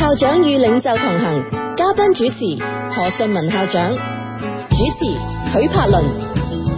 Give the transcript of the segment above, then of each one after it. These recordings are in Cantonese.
校長與領袖同行，嘉賓主持何順文校長，主持許柏倫。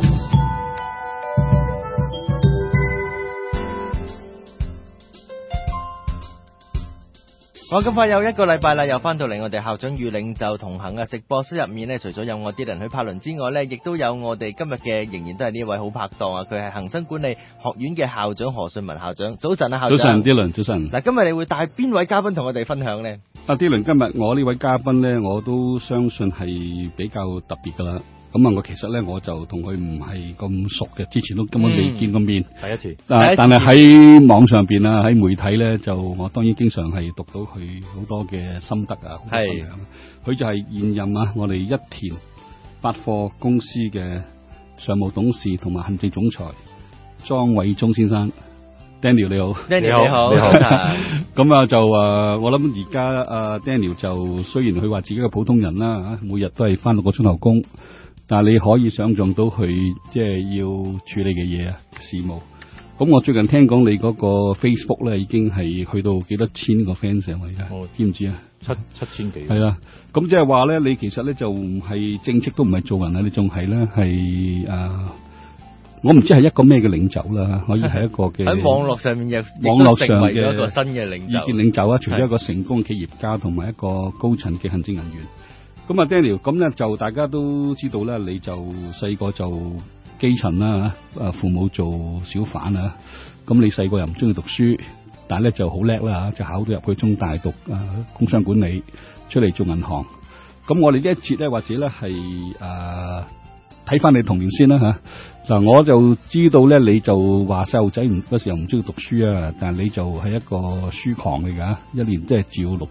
我咁快又一個禮拜啦，又翻到嚟我哋校長與領袖同行嘅直播室入面呢，除咗有我啲人許柏倫之外呢，亦都有我哋今日嘅仍然都係呢位好拍檔啊，佢係恒生管理學院嘅校長何順文校長。早晨啊，校長。 早晨，啲倫，早晨。 嗱，今日你會帶邊位嘉賓同我哋分享呢？ 阿啲倫，今日我呢位嘉賓呢，我都相信係比較特別噶啦。咁啊，我其實咧我就同佢唔係咁熟嘅，之前都根本未見過面， 第一次。 但係喺網上邊啊，喺媒體咧，就我當然經常係讀到佢好多嘅心得啊。係，佢就係現任啊，我哋一田百貨公司嘅常務董事同埋行政總裁莊偉忠先生。Daniel 你好 ，Daniel 你好，你好。 咁啊就我諗而家Daniel 就雖然佢話自己係普通人啦，每日都係翻6個鐘頭工。但係你可以想象到佢即係要處理嘅嘢啊，事務。咁我最近聽講你嗰個 Facebook 咧已經係去到幾多千個 fans 啊？我而家知唔知啊？ 七千幾。 係啦，咁即係話咧，你其實咧就唔係正職都唔係做人啊，你仲係咧係我唔知係一個咩嘅領袖啦，可以係一個嘅喺網絡上面網絡上嘅一個新嘅領袖， 意見領袖啊，除咗一個成功企業家同埋一個高層嘅行政人員。咁啊 Daniel， 咁咧就大家都知道咧，你就細個就基層啦，父母做小販啊，咁你細個又唔中意讀書，但係咧就好叻啦，就考到入去中大讀工商管理，出嚟做銀行。咁我哋呢一節咧，或者咧係睇翻你童年先啦吓。嗱，我就知道咧，你就話細路仔嗰時候唔中意讀書啊，但係你就係一個書狂嚟噶，一年即係照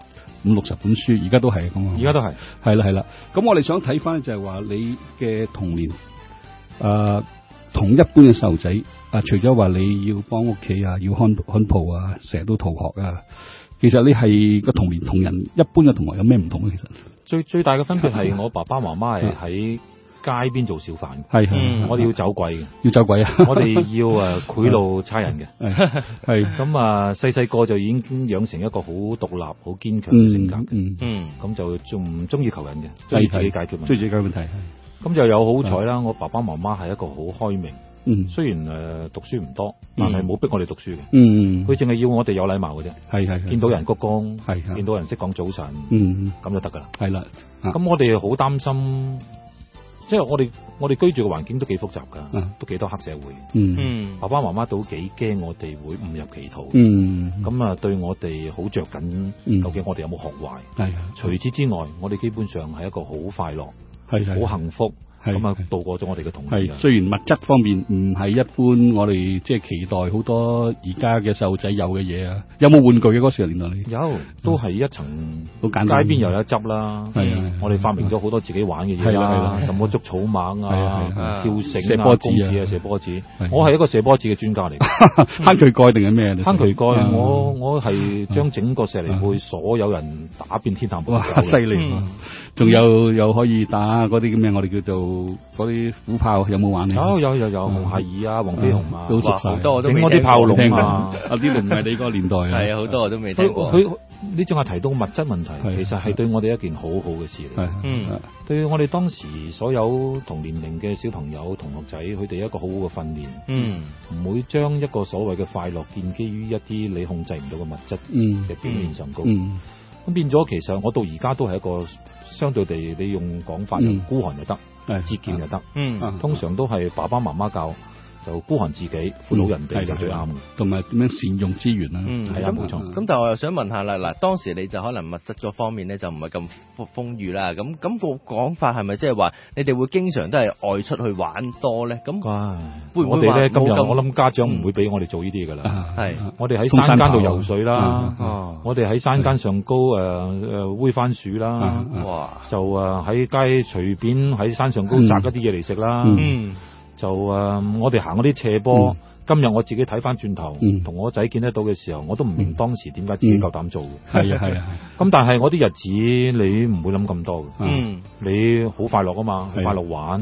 50-60本書，而家都係咁啊！ 而家都係， 係啦。咁我哋想睇翻就係話你嘅童年，同一般嘅細路仔，除咗話你要幫屋企啊，要看鋪啊，成日都逃學啊，其實你係個童年同人一般嘅同學有咩唔同咧？其實最大嘅分別係我爸爸媽媽係喺街邊做小販，我哋要走鬼嘅， 要走鬼啊！ 我哋要賄賂差人嘅，係咁啊！細個就已經養成一個好獨立、好堅強嘅性格嘅，咁就仲唔中意求人嘅，中意自己解決問題。 中意自己解決問題， 咁就有好彩啦！我爸爸媽媽係一個好開明，雖然讀書唔多，但係冇逼我哋讀書嘅，佢淨係要我哋有禮貌嘅啫，係見到人鞠躬，見到人識講早晨，咁就得噶啦。係啦，咁我哋好擔心。即係我哋居住嘅環境都幾複雜噶，都幾多黑社會。爸爸媽媽都幾驚我哋會誤入歧途。咁啊，對我哋好着緊，究竟我哋有冇學壞？除此之外，我哋基本上係一個好快樂、好幸福。咁啊，度過咗我哋嘅童年。 雖然物質方面唔係一般，我哋即係期待好多而家嘅細路仔有嘅嘢啊。有冇玩具嘅嗰時年代？ 有，都係一層好簡單。街邊又有一執啦。我哋發明咗好多自己玩嘅嘢啦，什麼捉草蜢啊、跳繩啊、 射波子啊、 射波子。我係一個射波子嘅專家嚟。 坑渠蓋定係咩？ 坑渠蓋，我係將整個石梨貝所有人打遍天下無敵。 哇！犀利！仲有又可以打嗰啲咁嘅，我哋叫做嗰啲虎炮，有冇玩？有紅孩兒啊，黃飛鴻啊， 都熟晒。 好多我都整嗰啲炮龍啊， 啲輪唔係你嗰個年代啊。 係啊，好多我都未聽過。 你仲係提到物質問題，其實係對我哋一件好好嘅事嚟。對我哋當時所有同年齡嘅小朋友、同學仔，佢哋一個好好嘅訓練。唔會將一個所謂嘅快樂建基於一啲你控制唔到嘅物質嘅表面上高。咁變咗，其實我到而家都係一個相對地，你用講法就孤寒就得，節儉就得。通常都係爸爸媽媽教，就孤寒自己，扶老人哋就最啱嘅。同埋點樣善用資源啦？ 係啊，冇錯。 咁但係我又想問下啦，嗱，當時你就可能物質嗰方面咧就唔係咁豐裕啦。咁個講法係咪即係話你哋會經常都係外出去玩多咧？咁會唔會我哋咧今日我諗家長唔會俾我哋做呢啲㗎啦。係，我哋喺山間度游水啦，我哋喺山間上高煨番薯啦，就喺街隨便喺山上高摘一啲嘢嚟食啦。就我哋行嗰啲斜坡，今日我自己睇翻轉頭，同我仔見得到嘅時候，我都唔明當時點解自己夠膽做嘅。係啊。咁但係我啲日子你唔會諗咁多嘅。你好快樂啊嘛，快樂玩。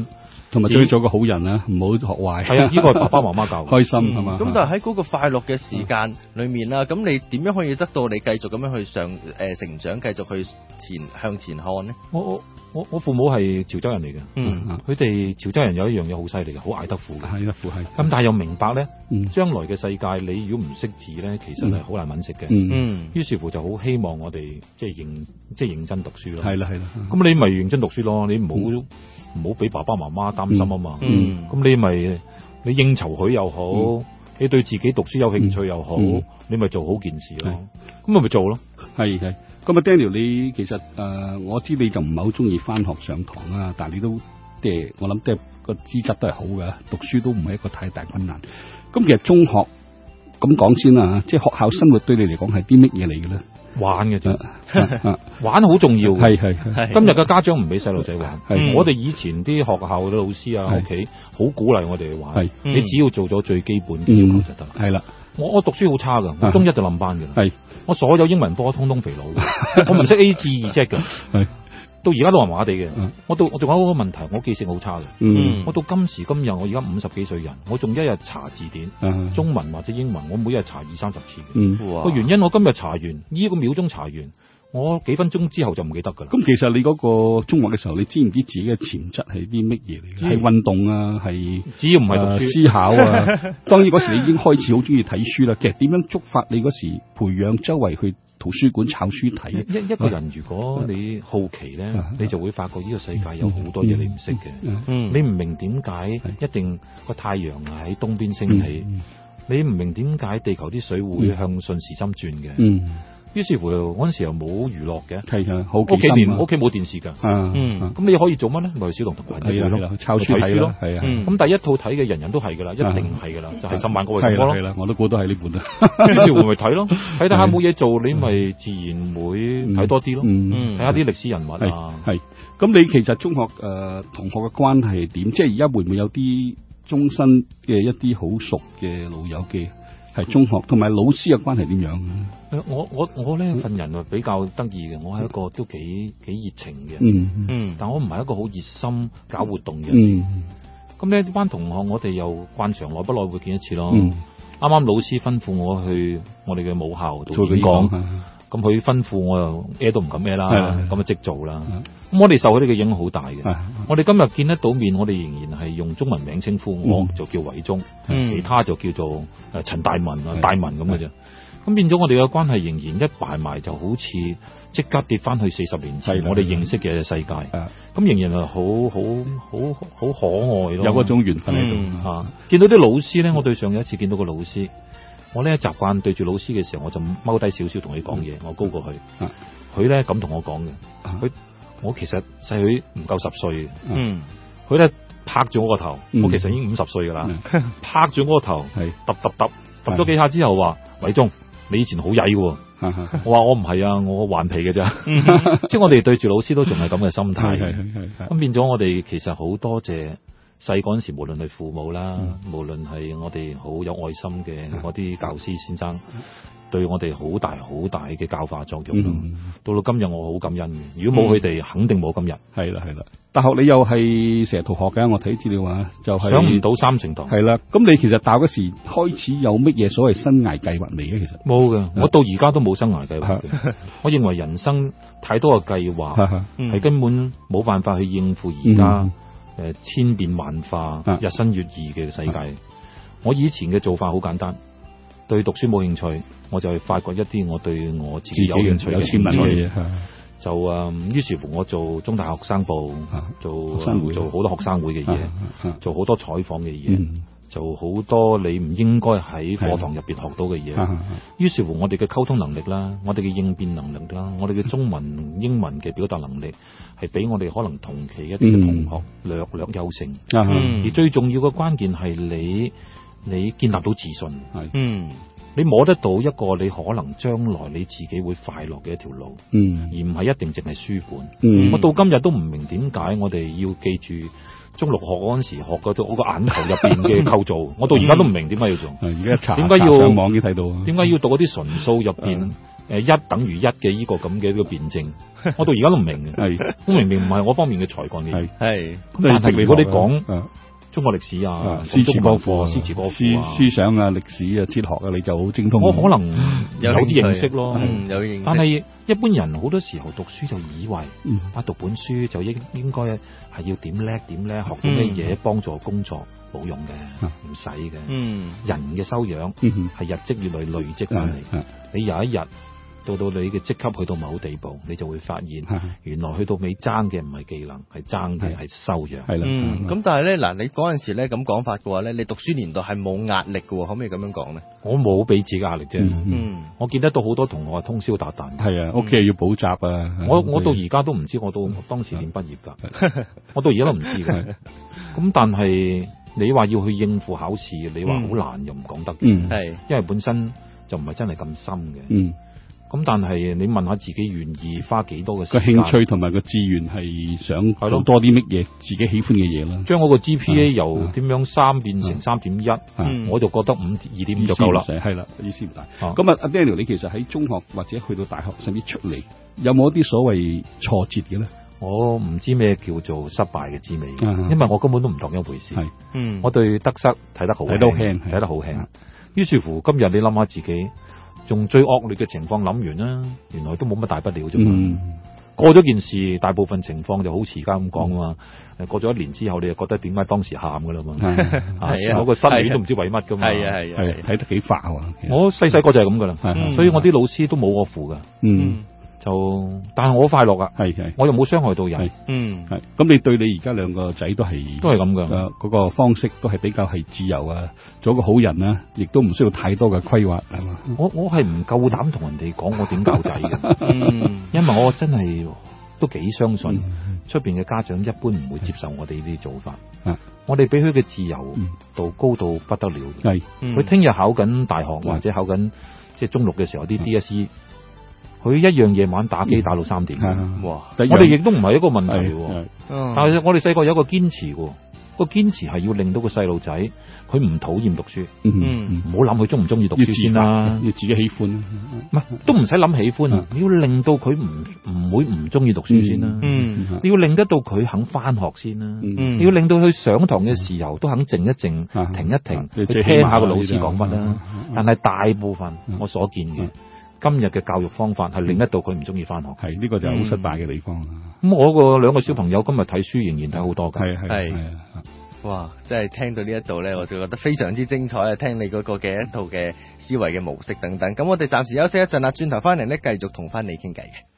同埋做個好人啊，唔好學壞。 係啊，呢個係爸爸媽媽教開心係嘛？ 咁但係喺嗰個快樂嘅時間裏面啦，咁你點樣可以得到你繼續咁樣去成長，繼續去向前看呢？ 我父母係潮州人嚟嘅，佢哋潮州人有一樣嘢好犀利嘅，好捱得苦嘅， 捱得苦係。 咁但係又明白咧，將來嘅世界你如果唔識字咧，其實係好難搵食嘅。於是乎就好希望我哋即係認真讀書咯。 係啦。 咁你咪認真讀書咯，你唔好俾爸爸媽媽擔心啊嘛。咁你應酬佢又好，你對自己讀書有興趣又好，你咪做好件事咯。咁咪做咯。係。 咁啊 Daniel， 你其實我知你就唔係好中意翻學上堂啊，但係你都我諗個資質都係好嘅，讀書都唔係一個太大困難。咁其實中學咁講先啦，即係學校生活對你嚟講係啲乜嘢嚟嘅咧？ 玩嘅啫，玩好重要。係。今日嘅家長唔俾細路仔玩，我哋以前啲學校嘅老師啊，屋企好鼓勵我哋去玩。你只要做咗最基本嘅要求就得。係啦，我讀書好差噶，我中一就冧班嘅。係。我所有英文科通通肥佬，我唔識 A 至 Z 嘅，到而家都麻麻地嘅。我仲有一個問題，我記性好差嘅。我到今時今日，我而家50幾歲人，我仲一日查字典，中文或者英文，我每日查20-30次嘅。個原因我今日查完，呢個秒鐘查完，我幾分鐘之後就唔記得噶啦。 咁其實你嗰個中學嘅時候，你知唔知自己嘅潛質係啲乜嘢嚟嘅？係運動啊，係只要唔係讀書思考啊。當然嗰時你已經開始好中意睇書啦。其實點樣觸發你嗰時培養周圍去圖書館抄書睇？ 一個人如果你好奇咧，你就會發覺呢個世界有好多嘢你唔識嘅。你唔明點解一定個太陽喺東邊升起，你唔明點解地球啲水會向順時針轉嘅。於是乎嗰陣時又冇娛樂嘅，屋企冇電視㗎。咁你可以做乜咧？咪去小童圖書館咯， 抄書睇咯。係啊。 咁第一套睇嘅人人都係㗎啦，一定係㗎啦，就係10萬個為什麼咯。 係啦，我都估到係呢本啦。 於是乎咪睇咯，睇下冇嘢做，你咪自然會睇多啲咯。睇下啲歷史人物啊。 係。咁你其實中學同學嘅關係點？即係而家會唔會有啲終身嘅一啲好熟嘅老友記？係中學同埋老師嘅關係點樣？ 我呢份人比較得意嘅，我係一個都幾熱情嘅，但我唔係一個好熱心搞活動嘅。咁呢班同學我哋又慣常耐不耐會見一次咯。啱啱老師吩咐我去我哋嘅母校度演講，咁佢吩咐我又都唔敢咩啦，咁即做啦。咁我哋受佢哋嘅影響好大嘅。我哋今日見得到面，我哋仍然係用中文名稱呼，我就叫偉忠，其他就叫做陳大文啊、大文咁嘅啫。咁變咗我哋嘅關係仍然一擺埋就好似即刻跌翻去40年前我哋認識嘅世界。咁仍然係好可愛咯， 有嗰種緣分喺度嚇。見到啲老師咧，我對上有一次見到個老師，我咧習慣對住老師嘅時候，我就踎低少少同佢講嘢，我高過佢。佢咧咁同我講嘅，我其實細佢唔夠10歲嘅。佢咧拍住我個頭，我其實已經50歲噶啦，拍住我個頭，揼咗幾下之後話：偉忠，你以前好曳嘅。我話我唔係啊，我頑皮嘅咋。即係我哋對住老師都仲係咁嘅心態。咁變咗我哋其實好多謝細嗰陣時，無論係父母啦，無論係我哋好有愛心嘅嗰啲教師先生，對我哋好大嘅教化作用咯。到今日我好感恩嘅，如果冇佢哋，肯定冇今日。係啦。 大學你又係成日逃學嘅，我睇資料話就係上唔到3成堂。 係啦，咁你其實大學嗰時開始有乜嘢所謂生涯計劃未嘅？其實冇嘅，我到而家都冇生涯計劃嘅。我認為人生太多嘅計劃係根本冇辦法去應付而家千變萬化、日新月異嘅世界。我以前嘅做法好簡單，對讀書冇興趣，我就去發掘一啲我對我自己有興趣嘅嘢。就於是乎我做中大學生部，做好多學生會嘅嘢，做好多採訪嘅嘢，做好多你唔應該喺課堂入邊學到嘅嘢。於是乎我哋嘅溝通能力啦，我哋嘅應變能力啦，我哋嘅中文、英文嘅表達能力係比我哋可能同期一啲嘅同學略優勝。而最重要嘅關鍵係你建立到自信。 你摸得到一個你可能將來你自己會快樂嘅一條路，而唔係一定淨係書本。我到今日都唔明點解我哋要記住中六學嗰陣時學嗰個眼球入邊嘅構造，我到而家都唔明點解要做。 而家點解要上網已經睇到？點解要讀嗰啲純數入邊一等於一嘅呢個咁嘅一個辯證？我到而家都唔明嘅。我明明唔係我方面嘅才幹嘅。係。但係如果你講中國歷史啊， 詩詞歌賦、思想啊、歷史啊、哲學啊，你就好精通。 我可能有啲認識咯， 有認識。 但係一般人好多時候讀書就以為讀本書就應該係要點叻，學到咩嘢幫助工作，冇用嘅，唔使嘅。人嘅修養係日積月累積翻嚟。你有一日到你嘅職級去到某地步，你就會發現原來去到尾爭嘅唔係技能，係爭嘅係修養。 係啦。 咁但係咧嗱，你嗰陣時咧咁講法嘅話咧，你讀書年代係冇壓力嘅，可唔可以咁樣講咧？ 我冇俾自己壓力啫。我見得到好多同學係通宵達旦。 係啊，屋企要補習啊。 我到而家都唔知，我到當時點畢業㗎。我到而家都唔知㗎。咁但係你話要去應付考試，你話好難又唔講得嘅。係，因為本身就唔係真係咁深嘅。咁但係你問下自己願意花幾多嘅時間？個興趣同埋個志願係想做多啲乜嘢自己喜歡嘅嘢啦。 將我個 GPA 由點樣3變成3.1，我就覺得2.5就夠啦。 係啦，意思唔大。咁阿 Daniel，你其實喺中學或者去到大學甚至出嚟，有冇一啲所謂挫折嘅咧？ 我唔知咩叫做失敗嘅滋味，因為我根本都唔當一回事。我對得失睇得好輕。於是乎，今日你諗下自己。仲最惡劣嘅情況諗完啦，原來都冇乜大不了啫嘛。過咗件事，大部分情況就好似而家咁講啊嘛。過咗1年之後，你就覺得點解當時喊噶啦嘛？係啊，我個失戀都唔知為乜噶嘛。 係睇得幾快喎。 我細個就係咁噶啦，所以我啲老師都冇我負噶。但係我快樂噶，我又冇傷害到人。 咁你對你而家2個仔都係咁噶， 嗰個方式都係比較係自由啊，做一個好人啊，亦都唔需要太多嘅規劃，係嘛？ 我係唔夠膽同人哋講我點教仔嘅，因為我真係都幾相信出邊嘅家長一般唔會接受我哋呢啲做法。我哋俾佢嘅自由度高到不得了。佢聽日考緊大學或者考緊即係中6嘅時候啲 DSE。佢一樣夜晚打機打到3點，哇！我哋亦都唔係一個問題，但係我哋細個有一個堅持喎，個堅持係要令到個細路仔佢唔討厭讀書，唔好諗佢中唔中意讀書先啦， 要自己喜歡， 唔係都唔使諗喜歡，你要令到佢唔會唔中意讀書先啦，你要令得到佢肯翻學先啦，你要令到佢上堂嘅時候都肯靜一靜，停一停，去聽下個老師講乜啦。但係大部分我所見嘅。今日嘅教育方法係令得到佢唔中意翻學， 係呢個就係好失敗嘅地方。 咁我個2個小朋友今日睇書仍然睇好多㗎。 係，哇！真係聽到呢一度咧，我就覺得非常之精彩啊！聽你嗰個嘅一套嘅思維嘅模式等等。咁我哋暫時休息一陣啦，轉頭翻嚟咧繼續同翻你傾偈嘅。